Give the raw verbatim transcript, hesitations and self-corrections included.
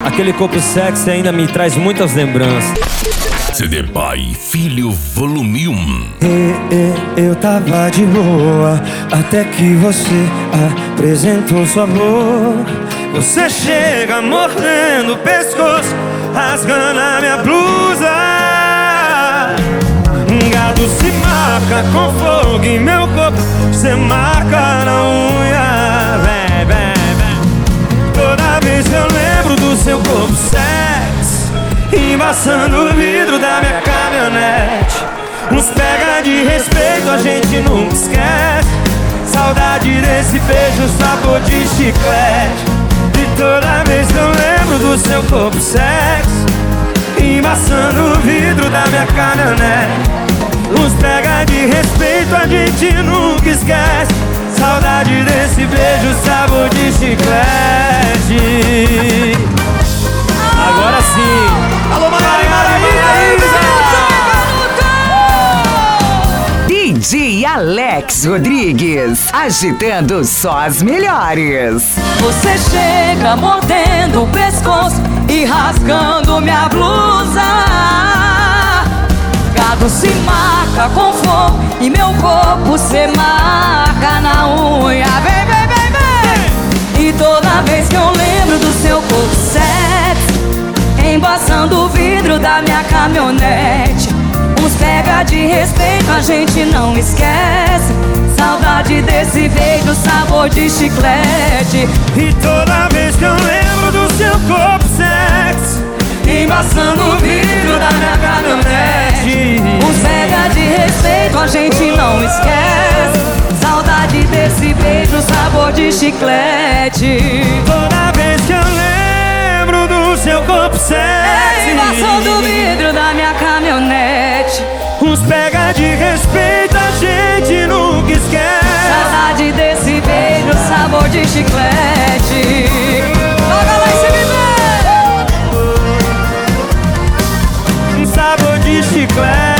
Aquele corpo sexy ainda me traz muitas lembranças. C D Pai Filho Volume um. E, e, eu tava de boa até que você apresentou sua boca. Você chega mordendo o pescoço, rasgando a minha blusa. Um gado se marca com fogo em meu corpo, você marca na unha. Vem, vem, vem. Toda vez que eu lembro do seu corpo sexy, embaçando o vidro da minha caminhonete. Uns pega de respeito, a gente nunca esquece. Saudade desse beijo, sabor de chiclete. E toda vez que eu lembro do seu corpo sexy, embaçando o vidro da minha caminhonete. Uns pega de respeito, a gente nunca esquece. Saudade desse beijo, sabor de chiclete. Agora sim. Alô, Maraísa! D J Alex Rodrigues, agitando só as melhores. Você chega mordendo o pescoço e rasgando minha blusa. Gado se marca com fogo e meu corpo se marca na unha. Vem, vem, vem, vem. E toda vez que eu lembro do seu corpo sexy, embaçando o vidro da minha caminhonete. Uns pega de respeito, a gente não esquece. Saudade desse beijo, sabor de chiclete. E toda vez que eu lembro do seu corpo sexy, embaçando o vidro da minha caminhonete. Uns pega de respeito, a gente não esquece. Saudade desse beijo, sabor de chiclete. Toda vez que eu lembro do seu corpo sexy, embaçando o vidro da minha caminhonete. Uns pega de respeito, a gente nunca esquece. Saudade desse beijo, sabor de chiclete. Toca lá em cima, sabor de chiclete.